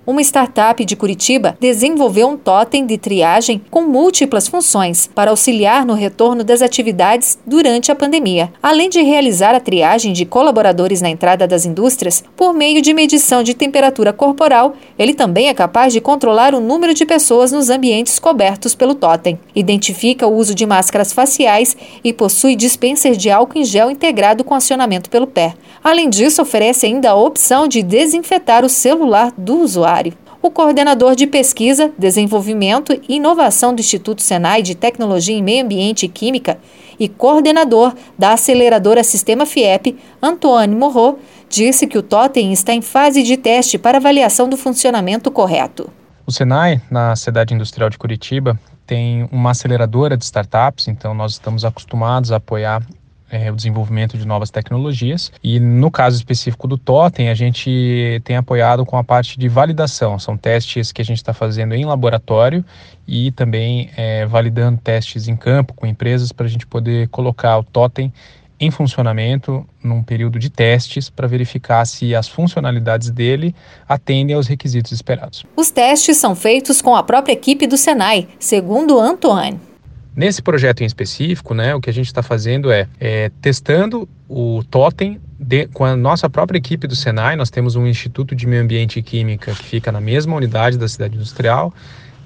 Uma startup de Curitiba desenvolveu um totem de triagem com múltiplas funções para auxiliar no retorno das atividades durante a pandemia. Além de realizar a triagem de colaboradores na entrada das indústrias, por meio de medição de temperatura corporal, ele também é capaz de controlar o número de pessoas nos ambientes cobertos pelo totem. Identifica o uso de máscaras faciais e possui dispenser de álcool em gel integrado com acionamento pelo pé. Além disso, oferece ainda a opção de desinfetar o celular do usuário. O coordenador de Pesquisa, Desenvolvimento e Inovação do Instituto Senai de Tecnologia em Meio Ambiente e Química e coordenador da aceleradora Sistema FIEP, Antônio Morro, disse que o totem está em fase de teste para avaliação do funcionamento correto. O Senai, na cidade industrial de Curitiba, tem uma aceleradora de startups, então nós estamos acostumados a apoiar o desenvolvimento de novas tecnologias, e no caso específico do totem, a gente tem apoiado com a parte de validação. São testes que a gente está fazendo em laboratório e também validando testes em campo com empresas para a gente poder colocar o totem em funcionamento num período de testes para verificar se as funcionalidades dele atendem aos requisitos esperados. Os testes são feitos com a própria equipe do Senai, segundo Antônio. Nesse projeto em específico, o que a gente está fazendo é testando o totem com a nossa própria equipe do Senai. Nós temos um Instituto de Meio Ambiente e Química que fica na mesma unidade da cidade industrial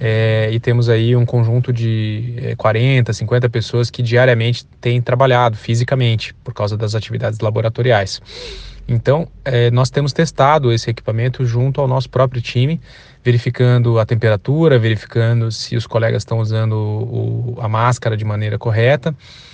e temos aí um conjunto de 40, 50 pessoas que diariamente têm trabalhado fisicamente por causa das atividades laboratoriais. Então, nós temos testado esse equipamento junto ao nosso próprio time, verificando a temperatura, verificando se os colegas estão usando a máscara de maneira correta.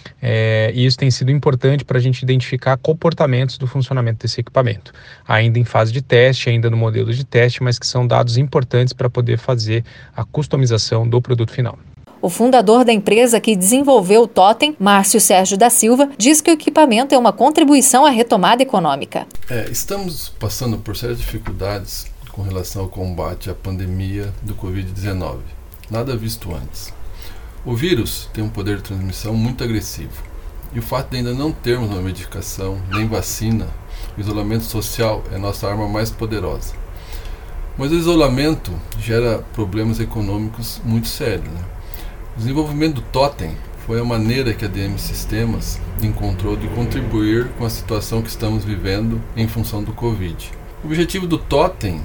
E isso tem sido importante para a gente identificar comportamentos do funcionamento desse equipamento. Ainda em fase de teste, ainda no modelo de teste, mas que são dados importantes para poder fazer a customização do produto final. O fundador da empresa que desenvolveu o totem, Márcio Sérgio da Silva, diz que o equipamento é uma contribuição à retomada econômica. Estamos passando por sérias dificuldades com relação ao combate à pandemia do Covid-19. Nada visto antes. O vírus tem um poder de transmissão muito agressivo. E o fato de ainda não termos uma medicação, nem vacina, o isolamento social é a nossa arma mais poderosa. Mas o isolamento gera problemas econômicos muito sérios, O desenvolvimento do totem foi a maneira que a DM Sistemas encontrou de contribuir com a situação que estamos vivendo em função do Covid. O objetivo do totem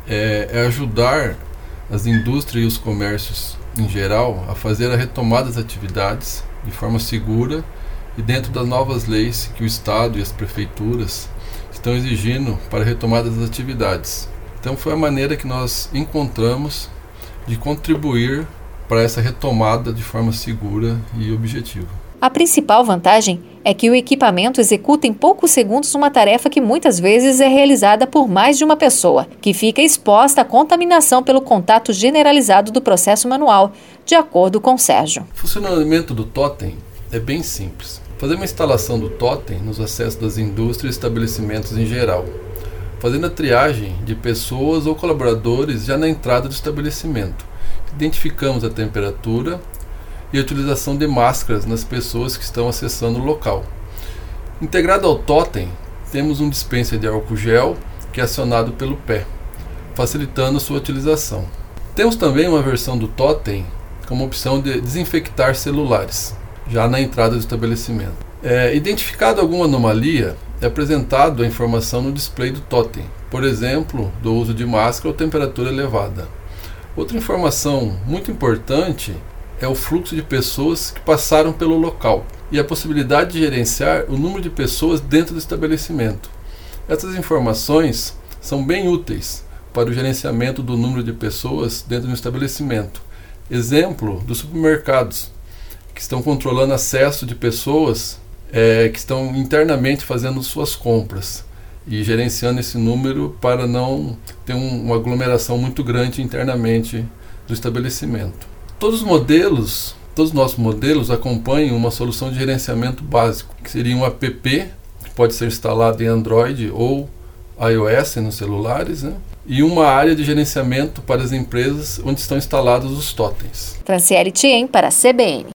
é ajudar as indústrias e os comércios em geral a fazer a retomada das atividades de forma segura e dentro das novas leis que o Estado e as prefeituras estão exigindo para a retomada das atividades. Então foi a maneira que nós encontramos de contribuir para essa retomada de forma segura e objetiva. A principal vantagem é que o equipamento executa em poucos segundos uma tarefa que muitas vezes é realizada por mais de uma pessoa, que fica exposta à contaminação pelo contato generalizado do processo manual, de acordo com Sérgio. O funcionamento do totem é bem simples. Fazer uma instalação do totem nos acessos das indústrias e estabelecimentos em geral, fazendo a triagem de pessoas ou colaboradores já na entrada do estabelecimento. Identificamos a temperatura e a utilização de máscaras nas pessoas que estão acessando o local. Integrado ao totem, temos um dispenser de álcool gel que é acionado pelo pé, facilitando sua utilização. Temos também uma versão do totem como opção de desinfectar celulares, já na entrada do estabelecimento. Identificado alguma anomalia, é apresentado a informação no display do totem, por exemplo, do uso de máscara ou temperatura elevada. Outra informação muito importante é o fluxo de pessoas que passaram pelo local e a possibilidade de gerenciar o número de pessoas dentro do estabelecimento. Essas informações são bem úteis para o gerenciamento do número de pessoas dentro do estabelecimento. Exemplo dos supermercados, que estão controlando acesso de pessoas que estão internamente fazendo suas compras e gerenciando esse número para não ter uma aglomeração muito grande internamente do estabelecimento. Todos os nossos modelos acompanham uma solução de gerenciamento básico, que seria um app que pode ser instalado em Android ou iOS nos celulares, e uma área de gerenciamento para as empresas onde estão instalados os totens. Franciele Thiem para a CBN.